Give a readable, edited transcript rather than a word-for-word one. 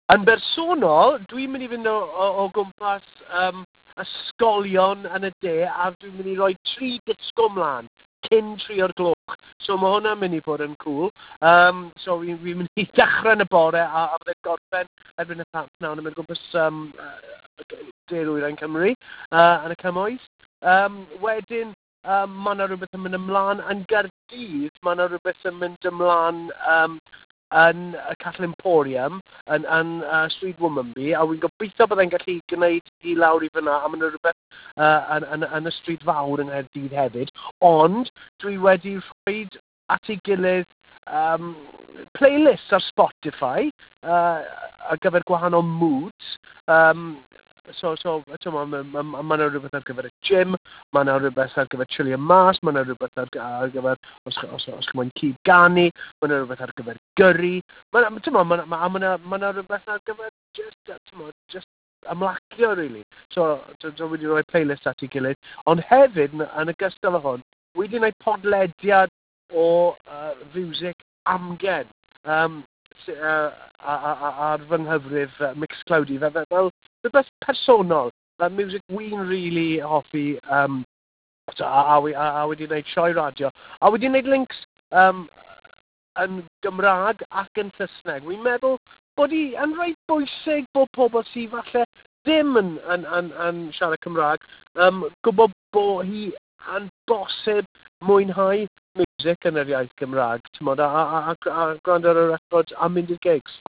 Yn bersonol, dwi'n mynd i fynd o gwmpas ysgolion yn y de, a dwi'n mynd i roi 3 disgo mlaen, cyn 3 o'r gloch. So mae hwnna'n mynd i bod yn cool. So fi'n mynd i dechrau yn y bore, a byddai'n gorffen erbyn y plant nawr yn mynd o gwmpas de Rwyrain Cymru yn y cymoedd. Wedyn, mae yna rhywbeth yn mynd ymlaen yn Gaerdydd, mae yna rhywbeth yn mynd ymlaen yn y Castle Emporium yn Street Womanby, a wy'n gobeithio byddai'n gallu gwneud i lawr i fyna, a mae yna rhywbeth yn y stryd fawr yng Nghaerdydd hefyd. Ond dwi wedi rhoi at ei gilydd playlist ar Spotify ar gyfer gwahanol moods. So mae yna rhywbeth ar gyfer y gym, mae yna rhywbeth ar gyfer chilio mas, mae yna rhywbeth ar gyfer os chi'n moyn cyd ganu, mae yna rhywbeth ar gyfer gyrru, mae yna rhywbeth ar gyfer just ymlacio, really. So wedi rhoi playlist at ei gilydd, ond hefyd, yn ogystal â hwn, wedi gwneud podlediad o fiwsig amgen ar fy nghyfrif Mixcloud i, fel rhywbeth personol, music wy'n really hoffi, a wedi gwneud sioe radio, a wedi gwneud links yn Gymraeg ac yn Saesneg. Wy'n meddwl bod hi'n reit bwysig bod pobl sydd falle ddim yn siarad Cymraeg, gwybod bod hi yn bosib mwynhau music yn yr iaith Gymraeg, a gwrando ar y records a mynd i'r gigs.